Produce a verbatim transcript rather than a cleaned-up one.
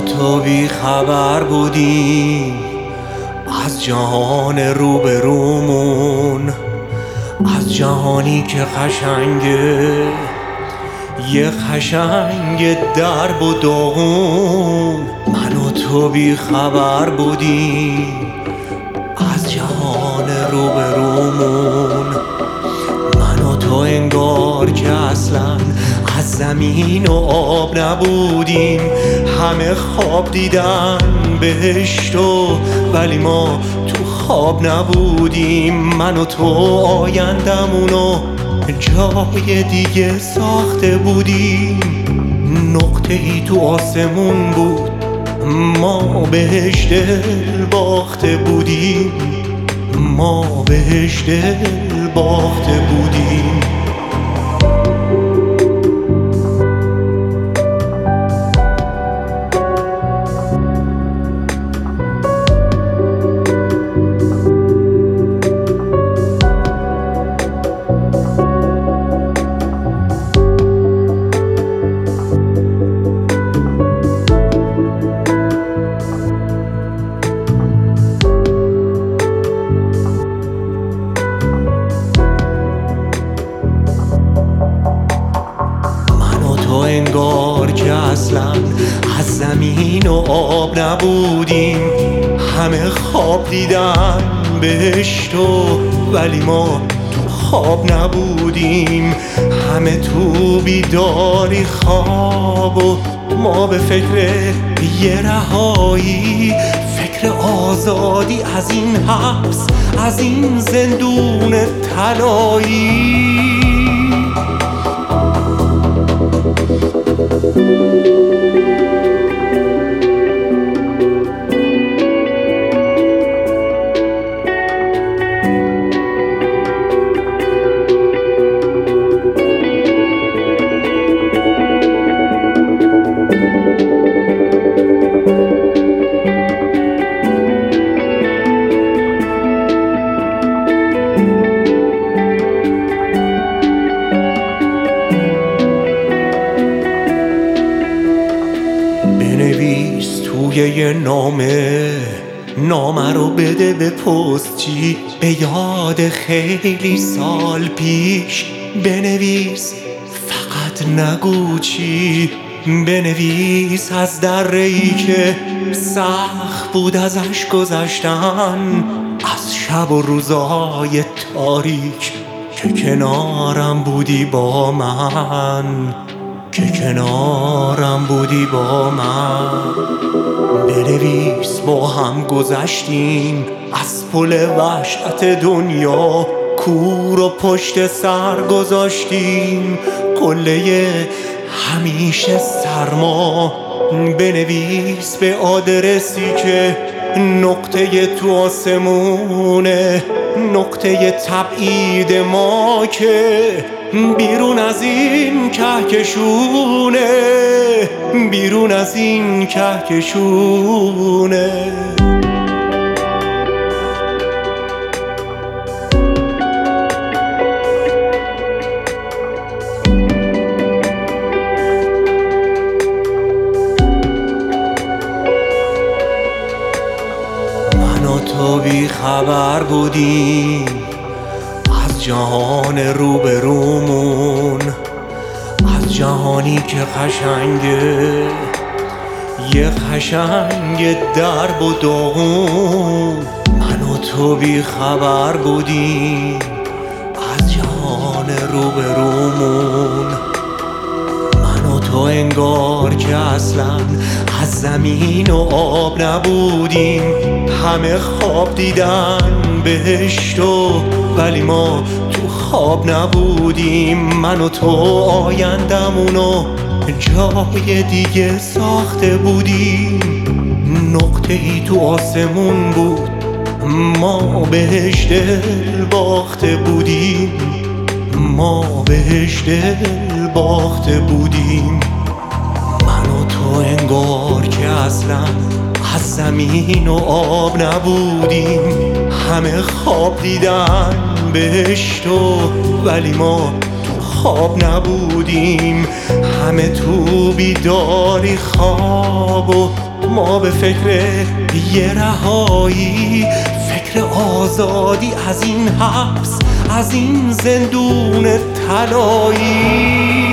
تو بی خبر بودیم از جهان روبرومون، از جهانی که قشنگه، یه قشنگ درب و داغون. من و تو بی خبر بودیم از جهان روبرومون. من و تو انگار که اصلا از زمین و آب نبودیم. همه خواب دیدن بهشتو، ولی ما تو خواب نبودیم. من و تو آیندمونو جای دیگه ساخته بودیم. نقطه ای تو آسمون بود، ما بهش دل باخته بودیم. ما بهش دل باخته بودیم. انگار که اصلا از زمین و آب نبودیم. همه خواب دیدن بهشتو، ولی ما تو خواب نبودیم. همه تو بیداری خواب و ما به فکر یه رهایی، فکر آزادی از این حبس، از این زندون طلایی. بنویس توی یه نامه، نامه رو بده به پستچی، به یاد خیلی سال پیش. بنویس فقط نگو چی، بنویس از دره‌ای که سخت بود ازش گذشتن، از شب و روزهای تاریک که کنارم بودی با من، که کنارم بودی با من. بنویس با هم گذشتیم از پل وحشت دنیا، کور و پشت سر گذاشتیم قله همیشه سرما. بنویس به آدرسی که نقطه تو آسمونه، نقطه تبعید ما که بیرون از این کهکشونه، بیرون از این کهکشونه. من و تو بی خبر بودیم از جهان روبرومون، از جهانی که قشنگه، یه قشنگ درب و داغون. من و تو بی خبر بودیم از جهان روبرومون. من و تو انگار که اصلا از زمین و آب نبودیم. همه خواب دیدن بهشتو، ولی ما تو خواب نبودیم. من و تو آیندمونو جای دیگه ساخته بودیم. نقطه ای تو آسمون بود، ما بهش دل باخته بودیم. ما بهش دل باخته بودیم. من و تو انگار که اصلا از زمین و آب نبودیم. همه خواب دیدن بهشتو، ولی ما تو خواب نبودیم. همه تو بیداری خواب و ما به فکر یه رهایی، فکر آزادی از این حبس، از این زندون طلایی.